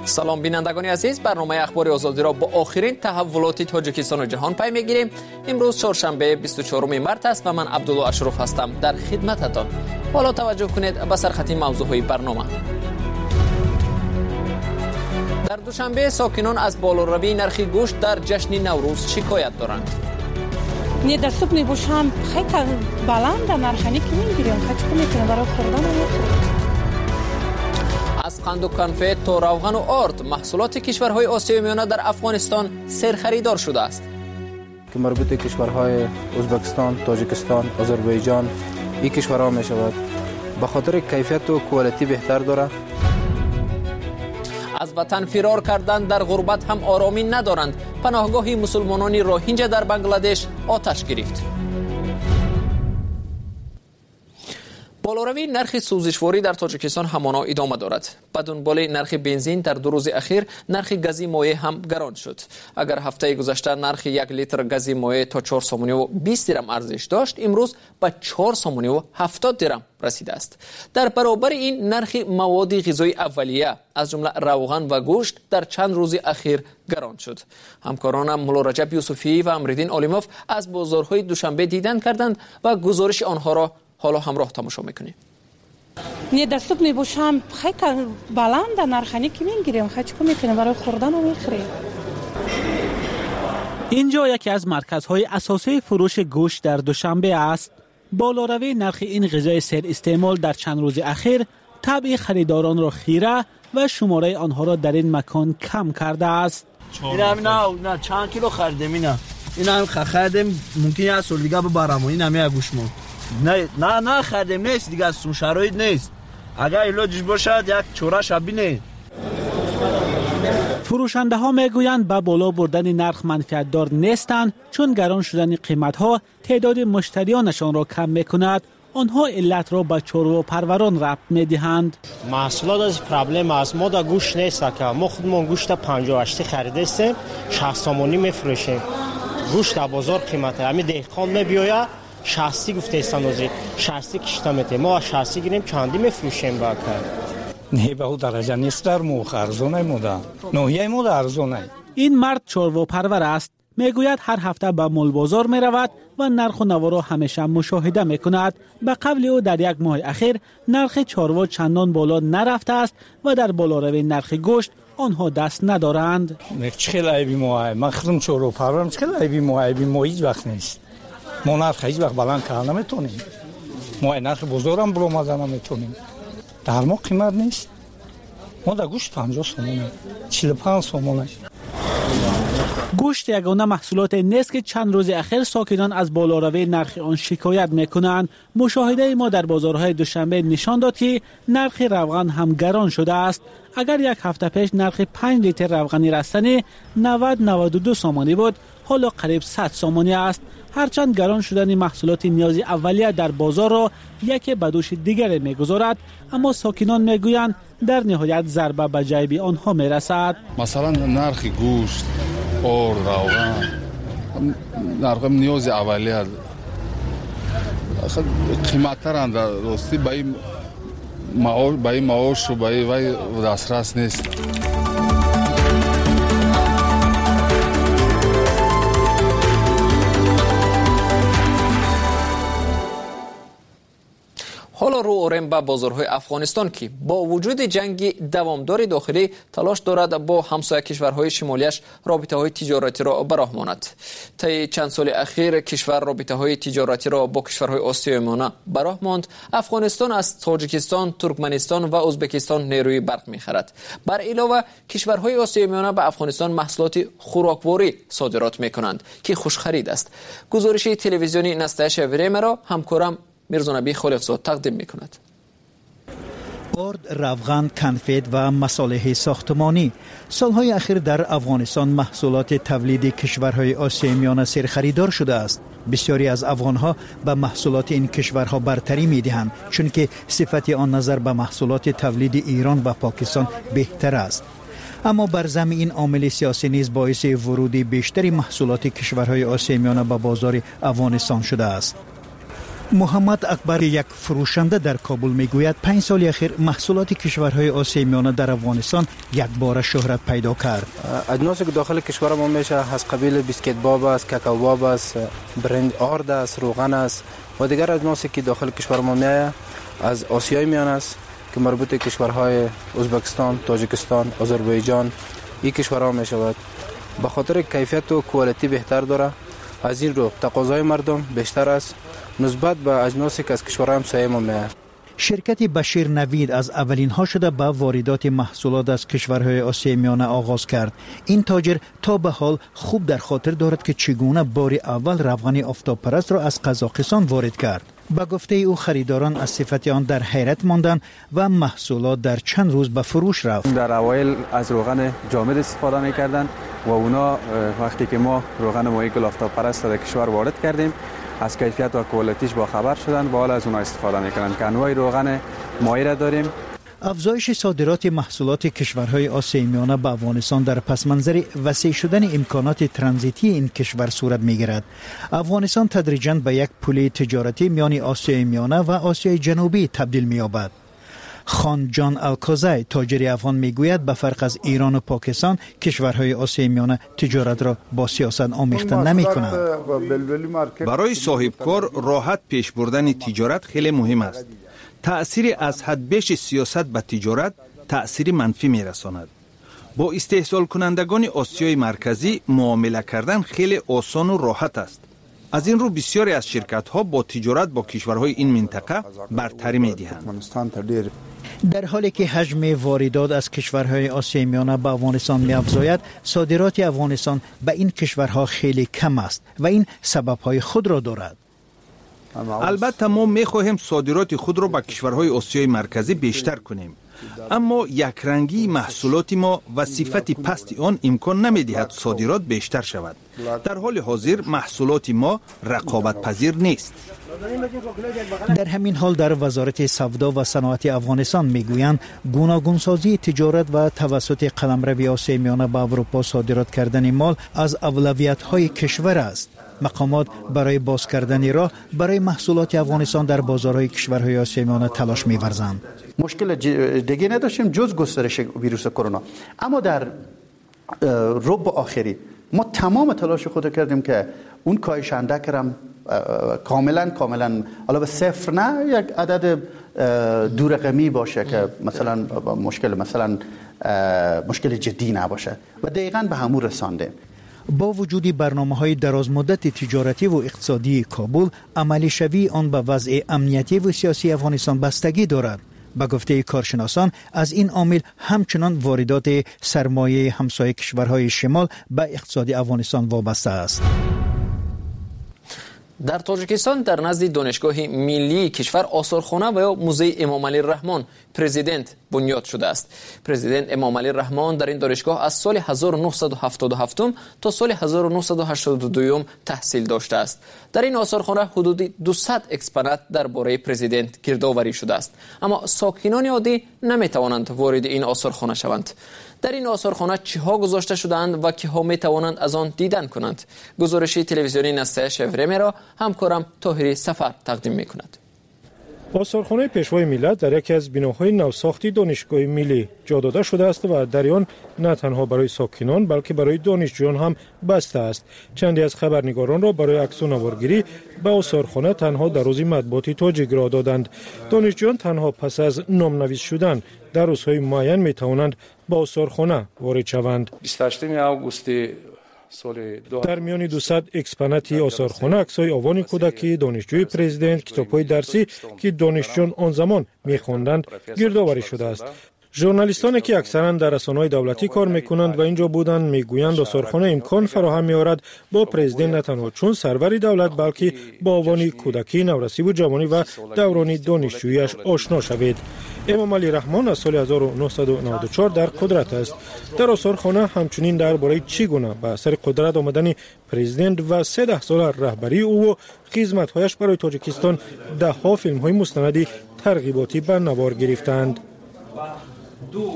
سلام بینندگان عزیز، برنامه اخبار آزادی را با آخرین تحولات تاجیکستان و جهان پی میگیریم. امروز چهارشنبه 24 مارس است و من عبدالله اشرف هستم در خدمتتان. حالا توجه کنید به سرخط موضوعهای برنامه. در دوشنبه ساکنان از بالاروی نرخ گوشت در جشن نوروز شکایت دارند. недоступный бушам خیلی بلند نرخانی که میگیریم خیلی میتونه برای خوردن میخورد. از قند و کنفت تا روغن و آرد محصولات کشورهای آسیای میانه در افغانستان سرخریدار شده است. که مربوط به کشورهای ازبکستان، تاجیکستان، آذربایجان این کشورها می شود به خاطر کیفیت و کوالیتی بهتر داره. از وطن فرار کردن در غربت هم آرامی ندارند. پناهگاه مسلمانان روهینجا در بنگلادش آتش گرفت. بالاروی نرخ سوزشواری در تاجیکستان همانا ادامه دارد. به دنبال نرخ بنزین در 2 روز اخیر نرخ گاز مایع هم گران شد. اگر هفته گذشته نرخ 1 لیتر گاز مایع تا 4 سومانی و 20 درم ارزش داشت، امروز به 4 سومانی و 70 درم رسیده است. در برابر این نرخ مواد غذایی اولیه از جمله روغن و گوشت در چند روز اخیر گران شد. همکارانم مولا رجب یوسفی و امردین عالموف از بازارهای دوشنبه دیدن کردند و گزارش آنها را حالا همراه تماشا میکنیم. недоступный бушам خیلی بلند نرخانی که میگیریم خیلی میتونه برای خوردن میخوریم. اینجا یکی از مرکزهای اساسی فروش گوشت در دوشنبه است. بالاروی نرخ این غذای سر استعمال در چند روز اخیر طبع خریداران را خیره و شماره آنها را در این مکان کم کرده است. نه چند کیلو خریدم اینا هم خریدم ممکنه از سال دیگه ببرم این همه گوشمون نه خریدم نیست دیگه، از شرایط نیست. اگر علاجش باشد یک چورش بینه. فروشنده ها میگویند با بالا بردن نرخ منفعت دار نیستند، چون گران شدن قیمت ها تعداد مشتریانشان را کم میکند. آنها علت را به چروا پروران ربط میدهند. محصولات از پرابلم است. ما در گوشت نیست که ما خودمون گوشت 58 خریده استیم 60 سومانی میفروشیم. گوشت در بازار قیمته همین دهقان میبیاید 60 گفته استانوزی 60 کشته میته، ما 60 گیریم چندی میفروشیم با کار. نه به اون درجه نیست، در موخ ارزونه موده نوعی موده ارزونه. این مرد چروا پرور است. میگوید هر هفته به مول بازار می رود و نرخ و نوا را همیشه مشاهده می کند. به قبل او در یک ماه اخیر نرخ چاروا چندان بالا نرفته است و در بالاروی نرخ گوشت آنها دست ندارند. چه عیبی ما من خودم چروا پرورم، چه عیبی ما هیچ وقت نیست. ما نرخ هیچ وقت بلند کردن نمیتونیم. ما نرخ بزرگم برآمدن نمیتونیم. در ما قیمت نیست. ما در گوشت 50 سومونه 45 سومونه. گوشت یگانه محصولات نیست که چند روز اخیر ساکنان از بالاروی نرخ آن شکایت میکنند. مشاهده ما در بازارهای دوشنبه نشان داد که نرخ روغن هم گران شده است. اگر یک هفته پیش نرخ 5 لیتر روغن رستنی 90-92 سومانی بود، حالا قریب 100 سومانی است. هرچند گران شدن محصولات نیازی اولیه در بازار را یکی به دوش دیگر میگذارد، اما ساکنان میگویند در نهایت ضربه به جیب آنها میرسد. مثلا نرخ گوشت، آرد، روغن، نرخ نیازی اولیه قیمت ترند، راستی به این معاش و به این دسترس نیست. حالا رو آوریم به بازارهای افغانستان که با وجود جنگ دوامدار داخلی تلاش دارد با همسایه کشورهای شمالیش رابطه‌های تجارتی را براه ماند. طی چند سال اخیر کشور رابطه‌های تجارتی را با کشورهای آسیای میانه براه ماند. افغانستان از تاجیکستان، ترکمنستان و ازبکستان نیروی برق می‌خرد. بر علاوه کشورهای آسیای میانه به افغانستان محصولات خوراکواری صادرات می‌کنند که خوش خرید است. گزارش تلویزیونی نستعش وریم را همکارم میرزا نبی خالقزاد تقدیم میکند. آرد، روغن، کنفت و مصالح ساختمانی سالهای اخیر در افغانستان محصولات تولیدی کشورهای آسیای میانه سرخریدار شده است. بسیاری از افغانها به محصولات این کشورها برتری میدهند، چون که صفت آن نظر به محصولات تولیدی ایران و پاکستان بهتر است. اما بر ضمن این عامل سیاسی نیز باعث ورود بیشتری محصولات کشورهای آسیای میانه به بازار افغانستان شده است. محمد اکبر یک فروشنده در کابل میگوید 5 سال اخیر محصولات کشورهای آسیای میانه در افغانستان یک بار شهرت پیدا کرد. اجناسی که داخل کشور ما میشه از قبیل بیسکیت باب است، کاکائو باب است، برنج آرد است، روغن است و دیگر اجناسی که داخل کشور ما میآید از آسیای میانه است که مربوط به کشورهای ازبکستان، تاجیکستان، آذربایجان این کشورها میشود. به خاطر کیفیت و کوالیتی بهتر داره، از این رو تقاضای مردم بیشتر است نسبت به اجناسی که از کشورهای همسایه ما میآید. شرکت بشیر نوید از اولین ها شده به واردات محصولات از کشورهای آسیای میانه آغاز کرد. این تاجر تا به حال خوب در خاطر دارد که چگونه بار اول روغن آفتاب پرست را از قزاقستان وارد کرد. با گفته او خریداران از صفت آن در حیرت ماندند و محصولات در چند روز به فروش رفت. در اوایل از روغن جامد استفاده می‌کردند و اونا وقتی که ما روغن ماهی گل آفتاب پرست در کشور وارد کردیم از کیفیت و کوالیتیش با خبر شدن و حالا از اونها استفاده میکنن که انواع روغن ماهی را داریم. افزایش صادرات محصولات کشورهای آسیای میانه به افغانستان در پس منظر وسیع شدن امکانات ترانزیتی این کشور صورت میگیرد. افغانستان تدریجاً به یک پل تجارتی میان آسیای میانه و آسیای جنوبی تبدیل می‌یابد. خان جان الکازای تاجر افغان میگوید به فرق از ایران و پاکستان کشورهای آسیای میانه تجارت را با سیاست آمیخته نمی‌کنند. برای صاحبکار راحت پیش بردن تجارت خیلی مهم است. تأثیر از حد بیش سیاست به تجارت تأثیر منفی میرساند. با استحصال کنندگان آسیای مرکزی معامله کردن خیلی آسان و راحت است. از این رو بسیاری از شرکت ها با تجارت با کشورهای این منطقه برتری می‌دهند. در حالی که حجم واردات از کشورهای آسیای میانه به افغانستان می‌افزاید، صادرات افغانستان به این کشورها خیلی کم است و این سبب‌های خود را دارد. البته ما می‌خواهیم صادرات خود را به کشورهای آسیای مرکزی بیشتر کنیم، اما یک رنگی محصولات ما و صفت پست آن امکان نمی‌دهد صادرات بیشتر شود. در حال حاضر محصولات ما رقابت پذیر نیست. در همین حال در وزارت سودا و صنعت افغانستان میگویند گوناگون سازی تجارت و توسط قلمرو آسیای میانه به اروپا صادرات کردن مال از اولویت‌های کشور است. مقامات برای باز کردن راه برای محصولات افغانستان در بازارهای کشورهای آسیای میانه تلاش می‌ورزند. مشکل دیگه نداشتیم جز گسترش ویروس کرونا، اما در ربع آخری ما تمام تلاش خود کردیم که اون کاهش اندک کاملا حالا به صفر نه، یک عدد دو رقمی باشه که مثلا مشکل جدی نباشه و دقیقاً به همون رسانده. با وجود برنامه‌های درازمدت تجارتی و اقتصادی کابل، عملی شوی آن به وضع امنیتی و سیاسی افغانستان بستگی دارد. با گفته کارشناسان از این عامل همچنان واردات سرمایه همسایه کشورهای شمال به اقتصاد افغانستان وابسته است. در تاجیکستان در نزد دانشگاه ملی کشور آثارخانه و یا موزه امام علی رحمان پرزیدنت بنیاد شده است. پرزیدنت امام علی رحمان در این دانشگاه از سال 1977 تا سال 1982 تحصیل داشته است. در این آثارخانه حدود 200 اکسپونات درباره پرزیدنت گردآوری شده است، اما ساکنان عادی نمیتوانند وارد این آثارخانه شوند. در این آثارخانه چیها گذاشته شدند و کیها میتوانند از آن دیدن کنند؟ گزارش تلویزیونی نسته شورمه را همکارم طاهری سفر تقدیم میکند. آثارخانه پیشوای ملت در یکی از بناهای نوساختی دانشگاه ملی جا داده شده است و در آن نه تنها برای ساکنان بلکه برای دانشجویان هم بسته است. چندی از خبرنگاران را برای عکس و نوارگیری به آثارخانه تنها در روز مطبوعاتی تاجیک را دادند. دانشجویان تنها پس از نامنویس شدن در روزهای معین می توانند به آثارخانه وارد شوند. 28 آگوست در میان 200 اکسپوناتی آثارخانه عکس‌های آوان کودکی دانشجوی پرزیدنت، کتاب‌های درسی که دانشجویان آن زمان می‌خواندند گردآوری شده است. ژورنالیستانی که اکثرا در رسانه‌های دولتی کار می‌کنند و اینجا بودند می‌گویند آثارخانه امکان فراهم می‌آورد با پرزیدنت نه تنها چون سروری دولت بلکه با آوان کودکی، نورسی و جوانی و دوران دانشجویی‌اش آشنا شوید. امام علی رحمان از سال 1994 در قدرت است. در آثارخانه همچنین درباره چگونه به سر قدرت آمدن پرزیدنت و 13 سال رهبری او و خدمت‌هایش برای تاجیکستان ده‌ها فیلم‌های مستند ترغیباتی به نوار گرفتند.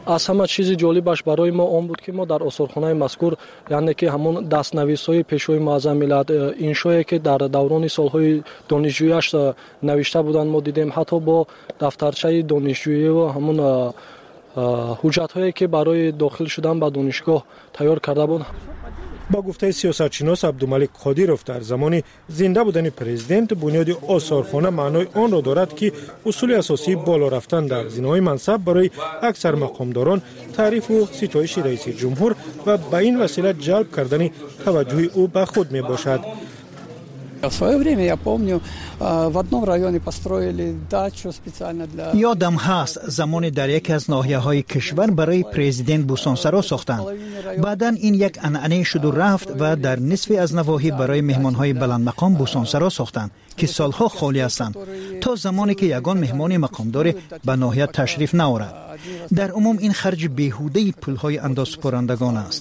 аз ҳама чизи ҷолибаш барои мо он буд ки мо дар осорхонаи мазкур яъне ки ҳамон дастнависҳои пешои муаззам миллат иншое ки дар даврони солҳои донишҷӯяш навишта буданд мо дидем. ҳатто бо дафтарчаи донишҷӯиву ҳамон ҳуҷҷатҳое ки барои дохил шудан ба донишгоҳ тайёр карда буд. با گفته سیاستشناس عبدالملک قادیروف در زمان زنده بودن پرزیدنت بنیاد آثارخانه معنای آن را دارد که اصول اساسی بالا رفتن در زینه‌های منصب برای اکثر مقامداران تعریف و ستایش رئیس جمهور و به این وسیله جلب کردن توجه او به خود می باشد. В свое время, я помню, в одном районе построили дачу специально для... یادم هست زمانی در یکی از ناحیه‌های کشور برای پرزیدنت بوستانسرا ساختند. بعداً این یک عنعنه شد و رفت و در نصفی از نواحی برای مهمان‌های بلند مقام بوستانسرا ساختند که سالها خالی هستند تا زمانی که یگان مهمان مقامدار به ناحیه تشریف نیاورد. در عموم این خرج بیهوده پول‌های اندازه‌پرندگان است.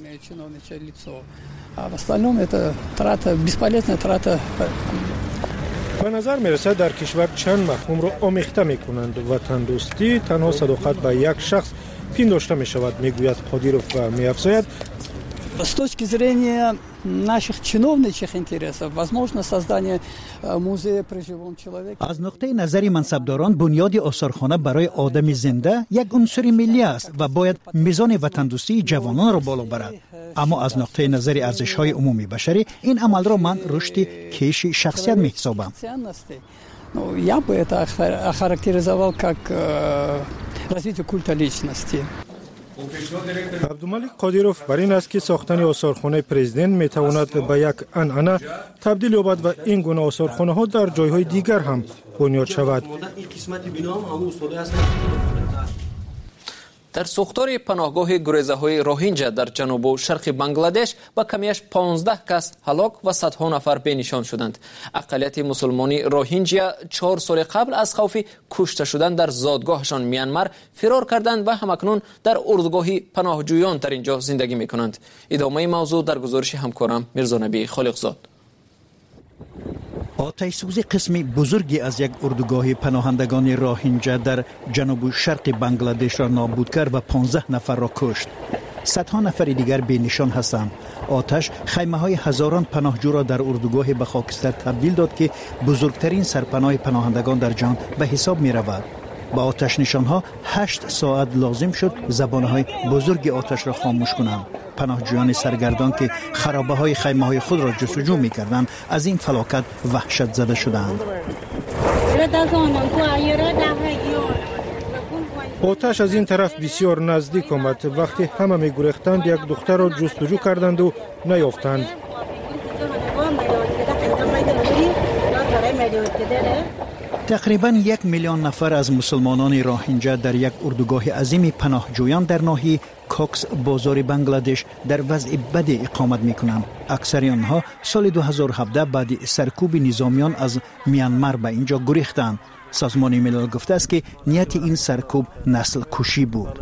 В остальном это трата, бесполезная трата. به نظر میرسد در کشور چند مفهوم را آمیخته میکنند. وطن دوستی تنها صداقت به یک شخص پنداشته می شود، میگوید قادیروف و میافزاید. С точки зрения наших чиновничьих интересов, возможно создание музея при живом человеке. از نقطه نظر منصبداران بنیاد آثارخانه برای آدم زنده یک عنصر ملی است و باید میزان وطن دوستی جوانان را بالا برد. اما از نقطه نظر ارزش‌های عمومی بشری این عمل را من رشد کیش شخصیت می‌حسابم. Ну, я бы это охарактеризовал как развитие культа личности. عبدالملک قادیروف بر این است که ساختن آثارخانه پرزیدنت میتواند به یک عنعنه تبدیل یابد و این گونه آثارخانه ها در جایهای دیگر هم بنیاد شود. در ساختار پناهگاه گریزه‌های روهینجا در جنوب و شرق بنگلادش با کمیش 15 کس هلاک و صدها نفر بنشان شدند. اقلیت مسلمانی روهینجا 4 سال قبل از خوف کشته شدن در زادگاهشان میانمار فرار کردند و همکنون در اردوگاه پناهجویان در اینجا زندگی میکنند. ادامه موضوع در گزارش همکارم میرزا نبی خالقزاد. آتش سوزی قسمی بزرگی از یک اردوگاه پناهندگان روهینجا در جنوب شرق بنگلادش را نابود کرد و 15 نفر را کشت. صدها نفر دیگر بی‌نشان هستند. آتش خیمه‌های هزاران پناهجو را در اردوگاه به خاکستر تبدیل داد که بزرگترین سرپناه پناهندگان در جهان به حساب می‌رود. با آتش نشانها 8 ساعت لازم شد زبانه‌های بزرگ آتش را خاموش کنند. پناهجویان سرگردان که خرابه‌های خیمه‌های خود را جستجو می‌کردند از این فلاکت وحشت زده شدند. آتش از این طرف بسیار نزدیک آمد. وقتی همه می‌گریختند یک دختر را جستجو کردند و نیافتند. تقریباً 1 میلیون نفر از مسلمانان روهینجا در یک اردوگاه عظیم پناهجویان در ناحیه کوکس بازار بنگلادش در وضع بد اقامت می‌کنند. اکثر آنها سال 2017 بعد سرکوب نظامیان از میانمار به اینجا گریختند. سازمان ملل گفته است که نیت این سرکوب نسل کشی بود.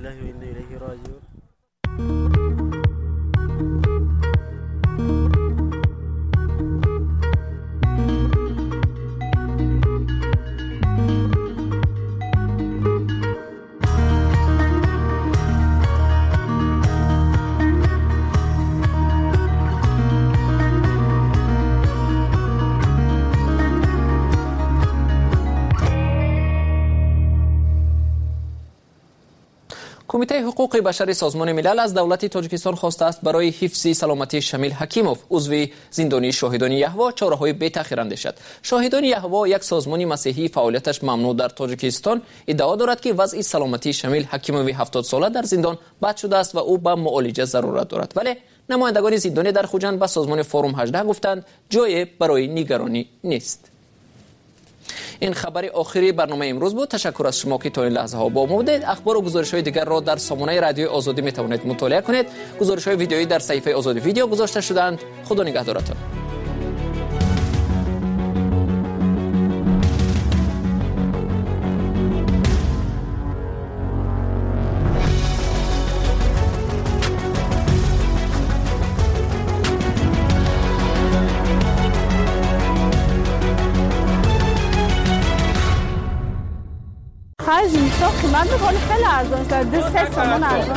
کمیته حقوق بشر سازمان ملل از دولت تاجیکستان خواسته است برای حفظ سلامتی شمیل حکیموف عضو زندانی شاهدان یهوه چاره‌های بی‌تأخیر اندیشد. شاهدان یهوه یک سازمان مسیحی فعالیتش ممنوع در تاجیکستان ادعا دارد که وضع سلامتی شمیل حکیموف 70 ساله در زندان بد شده است و او به معالجه ضرورت دارد. ولی نمایندگان زندانی در خوجند به سازمان فروم 18 گفتند جای برای نگرانی نیست. این خبر آخری برنامه امروز بود. تشکر از شما که تا این لحظه ها با ما بودید. اخبار و گزارش‌های دیگر را در سامانه رادیو آزادی می توانید مطالعه کنید. گزارش‌های ویدیویی در صفحه آزادی ویدیو گذاشته شدند. خدا نگهدارتان. از این ساخت من به حال خیلی ارزان شد 2-3 تومان ارزان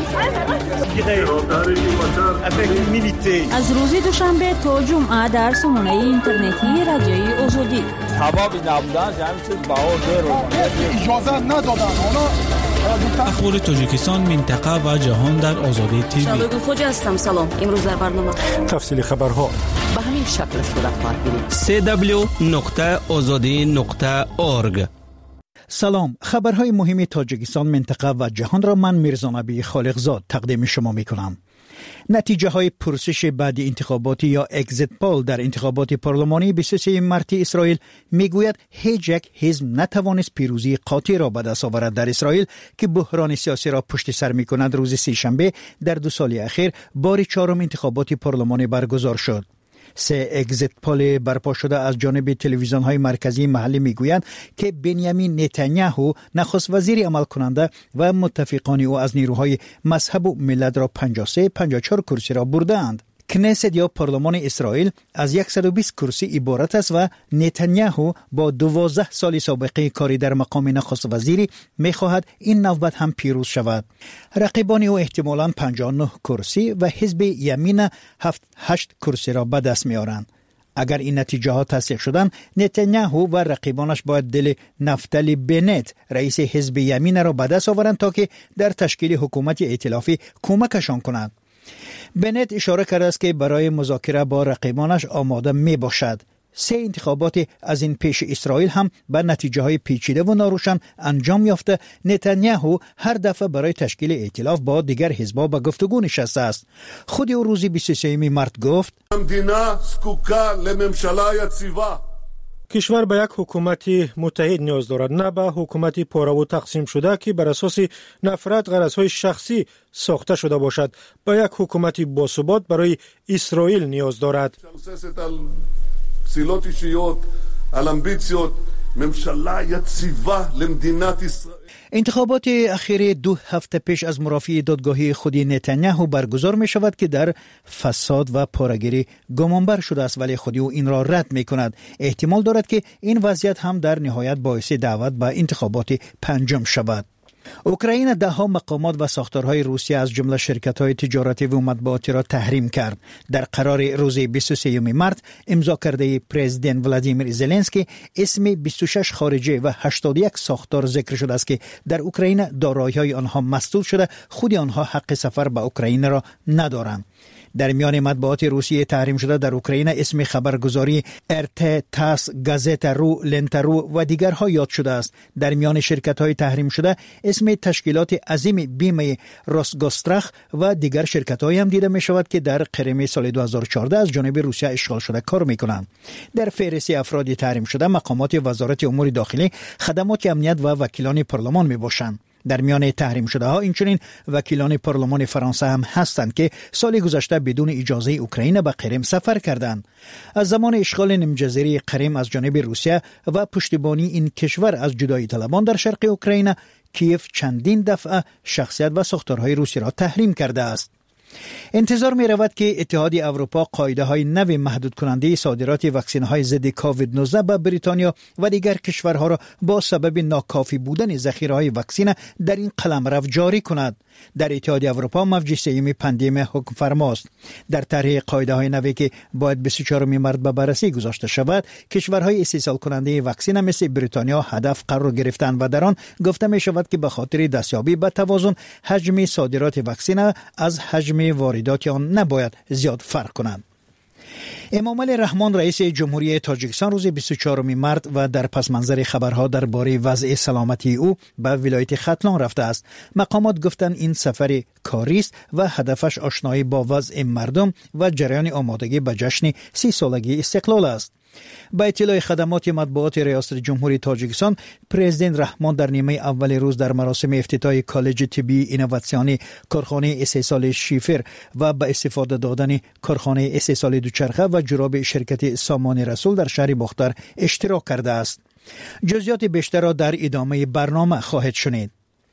شد. از روز دوشنبه تا جمعه در سامانه اینترنتی رادیوی آزادی حبابی نبودن همین چیز بها اجازه ندادن اخبار تاجیکستان، منطقه و جهان در آزادی تیوی. شبگو خوجا هستم. سلام. امروز در برنامه تفصیل خبرها به همین شکل صورت خواهد گرفت. www.azadi.org. سلام. خبرهای مهم تاجیکستان، منطقه و جهان را من میرزا نبی خالقزاد تقدیم شما میکنم. نتیجه های پرسش بعد انتخاباتی یا اگزیت پول در انتخابات پارلمانی 23 مارس اسرائیل میگوید هیچ یک حزب نتوانست پیروزی قاطع را به دست آورد در اسرائیل که بحران سیاسی را پشت سر میکند. روز سه‌شنبه در 2 سال اخیر بار 4 انتخابات پارلمانی برگزار شد. 3 اگزیت پول برپا شده از جانب تلویزیون های مرکزی محلی میگویند که بنیامین نتانیاهو نخست وزیر عمل کننده و متفقان او از نیروهای مذهب و ملت را 53-54 کرسی را بردند. کنست یا پارلمان اسرائیل از 120 کرسی عبارت است و نتانیاهو با 12 سال سابقه کاری در مقام نخست وزیری می‌خواهد این نوبت هم پیروز شود. رقیبان او احتمالاً 59 کرسی و حزب یمین 7-8 کرسی را به دست می‌آورند. اگر این نتیجه ها تصدیق شدند، نتانیاهو و رقیبانش باید دل نفتالی بنت رئیس حزب یمین را به دست آورند تا که در تشکیل حکومت ائتلافی کمکشان کنند. بنت اشاره کرده است که برای مذاکره با رقیبانش آماده می باشد. 3 انتخابات از این پیش اسرائیل هم به نتیجه های پیچیده و ناروشن انجام یافته. نتانیاهو هر دفعه برای تشکیل ائتلاف با دیگر حزب‌ها به گفتگو نشسته است. خود او روز 23 مارس گفت کشور به یک حکومت متحد نیاز دارد، نه به حکومت پاره و تقسیم شده که بر اساس نفرت غرضهای شخصی ساخته شده باشد. به یک حکومت باثبات برای اسرائیل نیاز دارد. انتخابات اخیر 2 هفته پیش از مرافعه دادگاهی خودی نتانیاهو برگزار می شود که در فساد و پاره‌گیری گمانبر شده است، ولی خودی او این را رد می کند. احتمال دارد که این وضعیت هم در نهایت باعث دعوت به انتخابات 5 شود. اوکراین 10 مقامات و ساختارهای روسیه از جمله شرکت‌های تجارتی و مطبوعاتی را تحریم کرد. در قرار روز 23 مارس امضا کرده پرزیدنت ولادیمیر زلنسکی اسم 26 خارجی و 81 ساختار ذکر شده است که در اوکراین دارایی‌های آنها مسدود شده، خود آنها حق سفر به اوکراین را ندارند. در میان مطبوعات روسیه تحریم شده در اوکراین اسم خبرگزاری ارت، تاس، گازتا رو، لنتارو و دیگرها یاد شده است. در میان شرکت‌های تحریم شده اسم تشکیلات عظیم بیمه روسگوستراخ و دیگر شرکت‌هایی هم دیده می‌شود که در قرم سال 2014 از جانب روسیه اشغال شده کار می‌کنند. در فهرست افراد تحریم شده مقامات وزارت امور داخلی، خدمات امنیت و وکیلان پارلمان میباشند. در میان تحریم شده ها اینچنین وکیلان پارلمان فرانسه هم هستند که سال گذشته بدون اجازه اوکراین به قرم سفر کردند. از زمان اشغال نیمجزیره قرم از جانب روسیه و پشتیبانی این کشور از جدایی طلبان در شرق اوکراین، کیف چندین دفعه شخصیت و ساختارهای روسی را تحریم کرده است. انتظار می رود که اتحاد اروپا قاعده های نو محدود کننده صادرات واکسن های ضد کووید 19 به بریتانیا و دیگر کشورها را با سبب ناکافی بودن ذخیره های واکسن در این قلمرو جاری کند. در اتحاد اروپا موج سوم پاندمی حکم فرماست. در طرح قاعده های نوی که باید 24 مارس به بررسی گذاشته شود، کشورهای استحصال کننده واکسن مثل بریتانیا هدف قرار گرفتند و در آن گفته می شود که به خاطر دستیابی به توازن حجم صادرات واکسن از حجم واردات آن نباید زیاد فرق کنند. امامعلی رحمان رئیس جمهوری تاجیکستان روز 24 مارس و در پس منظر خبرها درباره وضع سلامتی او به ولایت ختلان رفته است. مقامات گفتند این سفر کاری است و هدفش آشنایی با وضع مردم و جریان آمادگی به جشن 30 سالگی استقلال است. با اطلاع خدمات مطبوعات ریاست جمهوری تاجیکستان، پرزیدنت رحمان در نیمه اول روز در مراسم افتتاح کالج طبی اینوواسیونی کارخانه استحصال شیفر و به استفاده دادن کارخانه استحصال دوچرخه و جراب شرکت سامان رسول در شهر بختر اشتراک کرده است. جزئیات بیشتر را در ادامه برنامه خواهد شنید.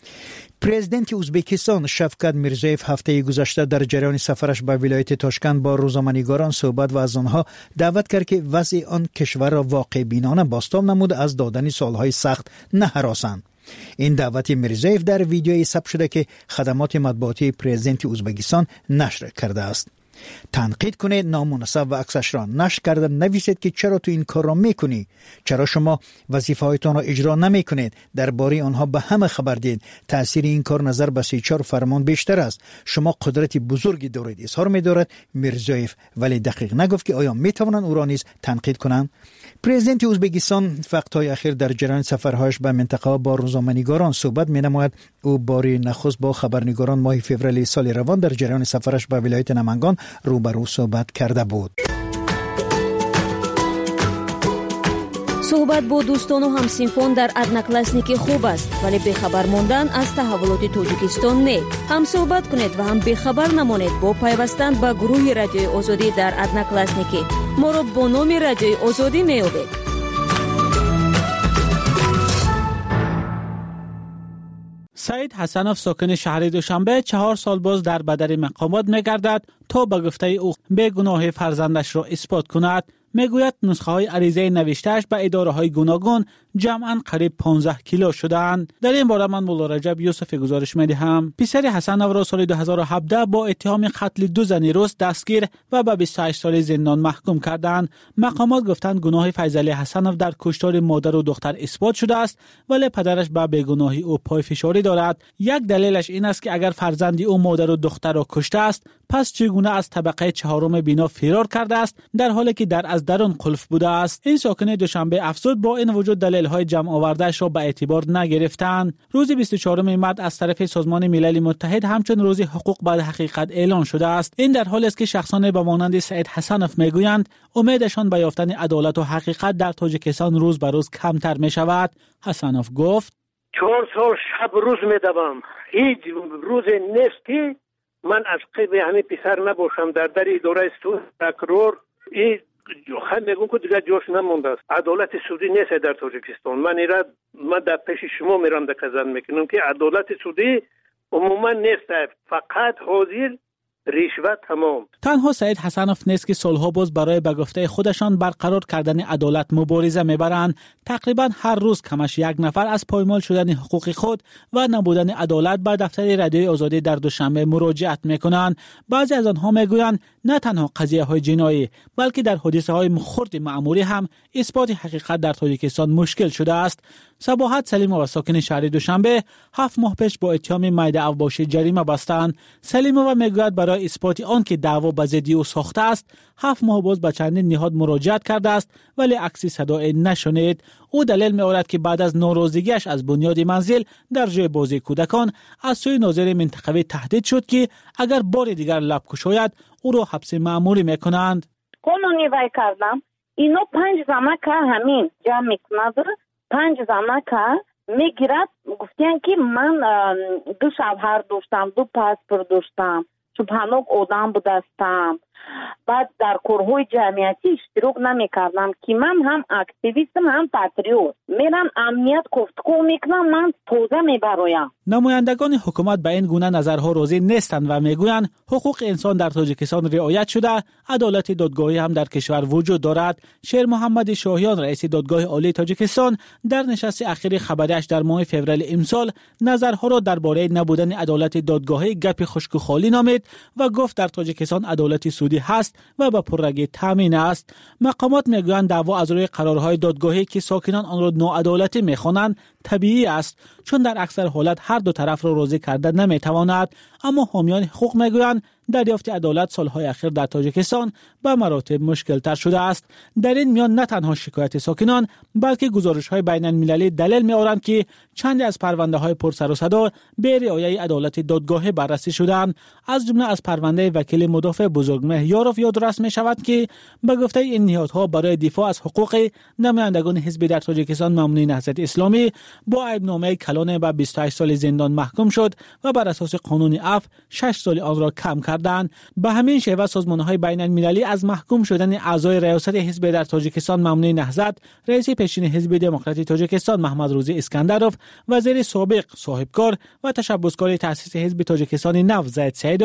پرزیدنت ازبکستان شفقت میرزایف هفته گذشته در جریان سفرش به ولایت تاشکند با روزنامه‌نگاران صحبت و از آنها دعوت کرد که وضع آن کشور را واقع بینانه بازتاب نمود از دادن سالهای سخت نهراسند. این دعوت میرزایف در ویدیویی ثبت شده که خدمات مطبوعاتی پرزیدنت ازبکستان نشر کرده است. تنقید کنید، نامناسب و عکسش را نشر کرده نویسید که چرا تو این کار را میکنی، چرا شما وظیفه هایتان را اجرا نمی کنید، درباره آنها به همه خبر دید، تاثیر این کار نظر به 34 فرمان بیشتر است، شما قدرت بزرگی دارید. اظهار می‌دارد میرزایف، ولی دقیق نگفت که آیا میتوانند او را نیز تنقید کنند. پرزیدنت ازبکستان وقت‌های اخیر در جریان سفرهایش به منطقه با روزنامه‌نگاران صحبت می‌نماید. او باری نخست با خبرنگاران ماه فوریه سال روان در جریان سفرش به ولایت نمنگان روبرو صحبت کرده بود. صحبت با دوستان و همسینفون در ادناکلاسنیکی خوب است، ولی بخبر موندن از تحولات تاجیکستان نه. هم صحبت کنید و هم بخبر نمانید با پیوستن به گروه رادیوی آزادی در ادناکلاسنیکی. ما را با نام رادیوی آزادی میابید. سعید حسنوف ساکن شهر دوشنبه 4 سال باز در بدر مقامات می‌گردد تا به گفته او بی‌گناهی فرزندش را اثبات کند. میگوید نسخه های عریضه نوشتهش به اداره های گوناگون جمعاً قریب 15 کیلو شدند. در این باره من مولا رجب یوسفی گزارش می‌دهم. پسر حسنوف را سال 2017 با اتهام قتل 2 زن روس دستگیر و به 28 سال زندان محکوم کردند. مقامات گفتند گناه فیضعلی حسنوف در کشتار مادر و دختر اثبات شده است، ولی پدرش به بیگناهی او پای فشاری دارد. یک دلیلش این است که اگر فرزندی او مادر و دختر را کشته است، پس چگونه از طبقه 4 بنا فرار کرده است در حالی که در از درون قلف بوده است. این ساکن دوشنبه افزود با این وجود دلایل‌های جمع آورده‌اش را به اعتبار نگرفتند. روز 24 مارس از طرف سازمان ملل متحد همچون روز حقوق بعد حقیقت اعلان شده است. این در حالی است که شخصان به مانند سعید حسنوف میگویند امیدشان به یافتن عدالت و حقیقت در تاجیکستان روز به روز کمتر می‌شود. حسنوف گفت 4 سال شب روز می‌دوام، هیچ روز نیست که من از قبل همین پسر نباشم در اداره تکرار. این خود میگم که دیگه جوش نمونده است. عدالت سودی نیست در تاجیکستان. من در پیش شما میرم دکزن میکنم که عدالت سودی عموما نیست، فقط حاضر رشوت تمام. تنها سعید حسنوف نیست که سالها باز برای به گفته خودشان برقرار کردن عدالت مبارزه میبرند. تقریبا هر روز کمش 1 نفر از پایمال شدن حقوق خود و نبودن عدالت به دفتر رادیوی آزادی در دوشنبه مراجعت میکنند. بعضی از آنها میگویند نه تنها قضیه های جنایی بلکه در حادثه های خرد معمولی هم اثبات حقیقت در تاجیکستان مشکل شده است. صباحت سلیمова ساکن شهر دوشنبه 7 ماه پیش با اتهام مایده اوباشی جریمه بستند. سلیمova میگوید برای اثبات آن که دعوا به ضد او ساخته است 7 ماه باز به چندین نهاد مراجعت کرده است ولی عکسی صدای نشنید. او دلیل می‌آورد که بعد از ناراضگیش از بنیاد منزل در جای بازی کودکان از سوی ناظر منطقوی تهدید شد که اگر بار دیگر لب گشاید او را حبس مأموری میکنند. قانونی وای کردم اینو 5 زمکه همین جمع میکند، 5 زمکه میگیرد. گفتن که من 2 شوهر داشتم، 2 پاسپورت داشتم، سبحانك آدم بودستم، بعد در کارهای جمعیتی اشتراک نمیکردم که من هم اکتیویستم هم پاتریوت، میرم امنیت گفتگو میکنم، من توزه میبرایم. نمایندگان حکومت به این گونه نظرها راضی نیستند و میگویند حقوق انسان در تاجیکستان رعایت شده، عدالت دادگاهی هم در کشور وجود دارد. شیر محمد شاهیان رئیس دادگاه عالی تاجیکستان در نشست اخیر خبریش در ماه فوریه امسال نظرها را درباره نبودن عدالت دادگاهی گپ خشک و خالی نامید و گفت در تاجیکستان عدالت سودی هست و به پررگی تامین است. مقامات میگویند دعوا از روی قرارهای دادگاهی که ساکنان آن را ناعدالتی میخوانند طبیعی است، چون در اکثر حالت هر دو طرف را راضی کردن نمیتواند. اما حامیان حقوق میگویند دریافت عدالت سالهای اخیر در تاجیکستان به مراتب مشکل تر شده است. در این میان نه تنها شکایت ساکنان بلکه گزارش‌های بین المللی دلیل می‌آورند که چند از پرونده‌های پرسر و صدا به رعایت عدالت دادگاهی بررسی شدند. از جمله از پرونده وکیل مدافع بزرگمهر یاروف یادرس می‌شود که به گفته این نهادها برای دفاع از حقوق نمایندگان حزب در تاجیکستان ممنوع نهضت اسلامی با عیبنامه کلان به 28 سال زندان محکوم شد و بر اساس قانون عفو 6 سال آن را کم کردند. به همین شیوه سازمان‌های بین المللی از محکوم شدن اعضای ریاست حزب در تاجیکستان ممنوع نهضت، رئیس پیشین حزب دموکراتی تاجیکستان محمد روزی اسکندروف، وزیر سابق صاحبکار و تشبسکار تأسیس حزب تاجیکستان نو زید سعیدوف،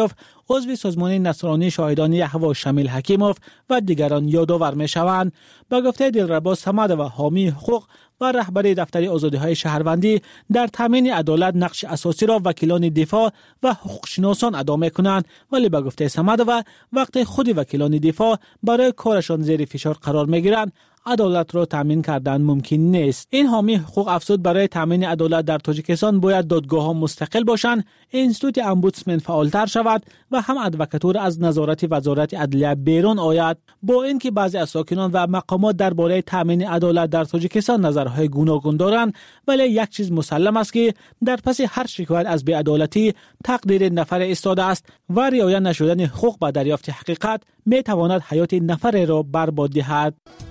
عضو سازمان نصرانی شاهدان یحیی شمیل حکیموف و دیگران یادآور می‌شوند. به گفته دلربا صمد و حامی حقوق و رهبر دفتر آزادی‌های شهروندی، در تامین عدالت نقش اساسی را وکیلان دفاع و حقوقشناسان ادا می‌کنند، ولی به گفته صمد و وقتی خود وکیلان دفاع برای کارشان زیر فشار قرار می‌گیرند، عدالت را تامین کردن ممکن نیست. این حامی حقوق افزود برای تامین عدالت در تاجیکستان باید دادگاه‌ها مستقل باشند، اینستیتوت امبودسمن فعالتر شود و هم ادوکاتور از نظارت وزارت عدلیه بیرون آید. با اینکه بعضی از ساکنان و مقامات درباره تامین عدالت در تاجیکستان نظرهای گوناگون دارند، ولی یک چیز مسلم است که در پس هر شکایت از بی‌عدالتی تقدیر نفر ایستاده است و رعایت نشدن حقوق به دریافت حقیقت می تواند حیات نفر را برباد دهد.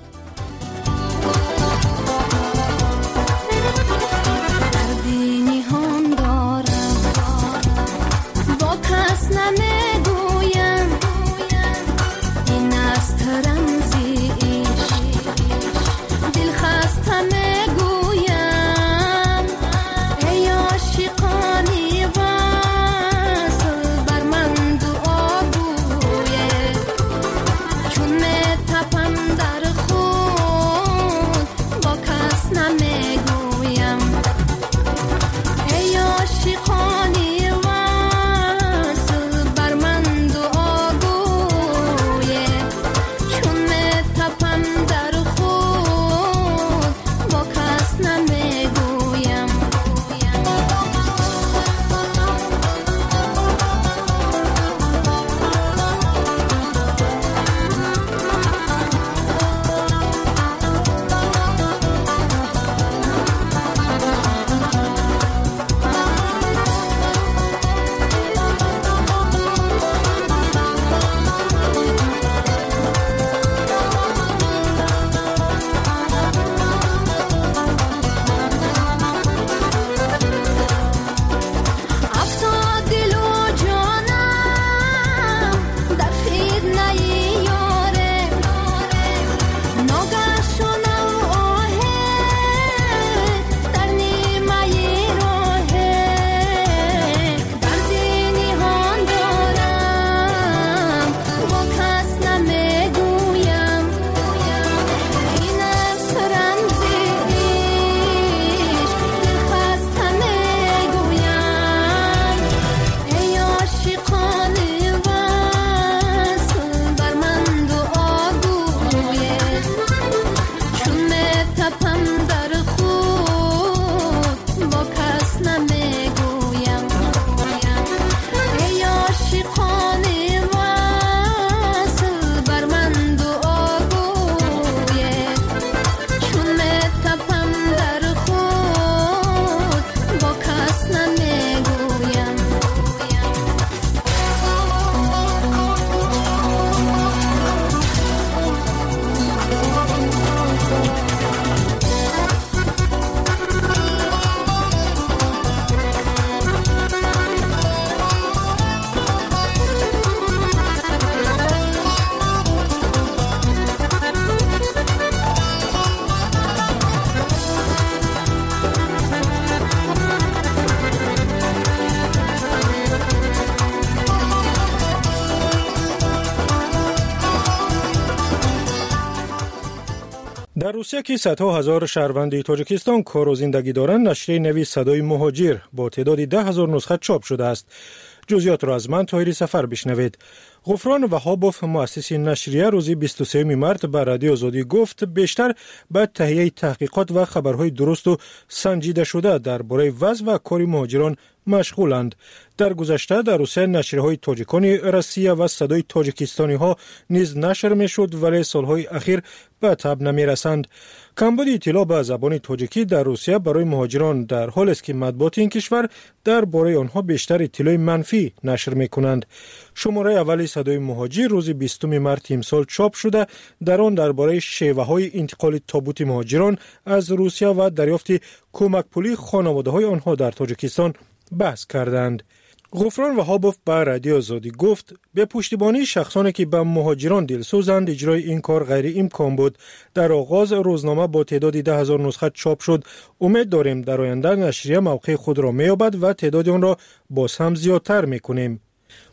در روسیه که صدها هزار شهروند تاجیکستان کار و زندگی دارند، نشریه نوی صدای مهاجر با تعداد 10,000 نسخه چاپ شده است. جزئیات را از من طاهری سفر بشنوید. غفران وهابوف مؤسس نشریه روز 23 مارس به رادیو آزادی گفت بیشتر به تهیه تحقیقات و خبرهای درست و سنجیده شده درباره وضع و کار مهاجران مشغولند. در گذشته در روسیه نشریه‌های تاجیکان روسیه و صدای تاجیکستانی ها نیز نشر می‌شد، ولی سالهای اخیر به تب نمی‌رسند. کمبود اطلاع به زبان تاجیکی در روسیه برای مهاجران در حالی است که مطبوعات این کشور درباره آنها بیشتر اطلاع منفی نشر می‌کنند. شماره اول صدای مهاجر روز 20 مارس امسال چاپ شده، در آن درباره شیوه‌های انتقال تابوت مهاجران از روسیه و دریافت کمک پولی خانواده‌های آنها در تاجیکستان بحث کردند. غفران وهابوف به رادیو آزادی گفت به پشتیبانی شخصانی که به مهاجران دلسوزند اجرای این کار غیر امکان بود. در آغاز روزنامه با تعداد 10,000 نسخه چاپ شد. امید داریم در آینده نشریه موقع خود را می‌یابد و تعداد آن را باز هم زیادتر می‌کنیم.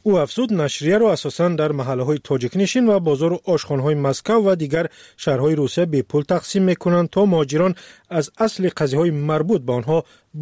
او افزود نشریه را اساساً در محله‌های تاجیک نشین و بازار و آشخانه‌های مسکو و دیگر شهرهای روسیه به پول تقسیم می‌کنند تا مهاجران از اصل قضیه‌های مربوط به آنها